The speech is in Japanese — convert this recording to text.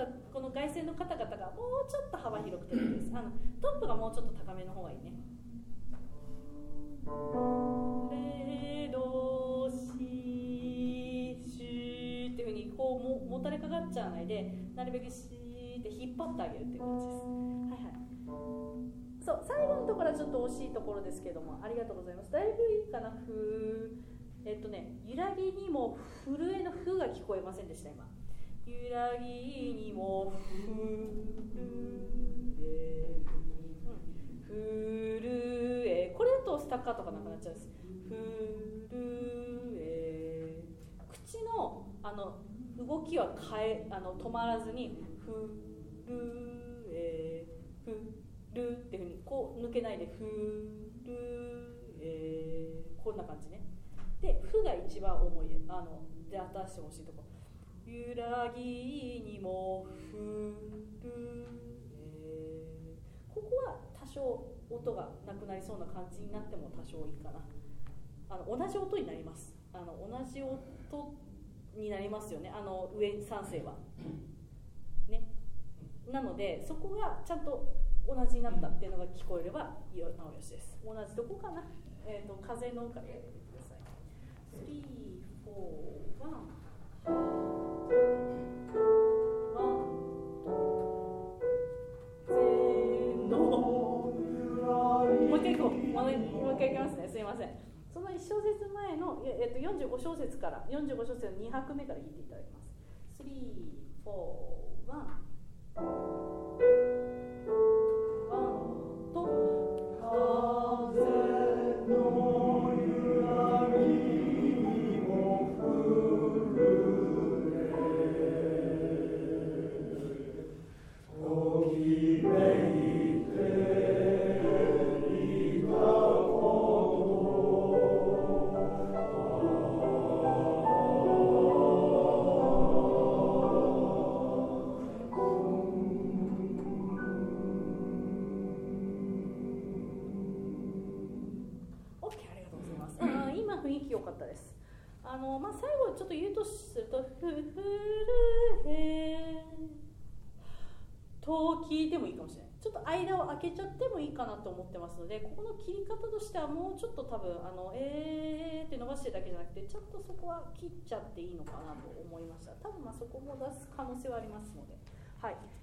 この外旋の方々がもうちょっと幅広くていいです。トップがもうちょっと高めの方がいいね。レドシシュっていうふうにこうもたれかかっちゃわないで、なるべくシーって引っ張ってあげるっていう感じです。はいはい。そう最後のところはちょっと惜しいところですけども、ありがとうございます。だいぶいいかな。揺らぎにも震えのふが聞こえませんでした今。揺らぎにも震え、これだとスタッカートがなくなっちゃうんです。震え、口の動きは止まらずに震えふるっていうふうにこう抜けないでふるこんな感じね。で、ふが一番重いで出してほしいところ。揺らぎにもふるここは多少音がなくなりそうな感じになっても多少いいかな。同じ音になります。同じ音になりますよね。上3声はね。なのでそこがちゃんと同じになったっていうのが聞こえればなおよしです。同じとこかな。風のからやってみてください。3、4、もう一回行こう。もう一回行きますね。すいません。その1小節前の、45小節から45小節の2拍目から弾いていただきます。3、4、1と風の揺らぎにも震えときめいていた雰囲気良かったです。最後ちょっと言うとするとふるへと聞いてもいいかもしれない。ちょっと間を空けちゃってもいいかなと思ってますので、ここの切り方としてはもうちょっと多分って伸ばしてるだけじゃなくて、ちゃんとそこは切っちゃっていいのかなと思いました。多分そこも出す可能性はありますので、はい。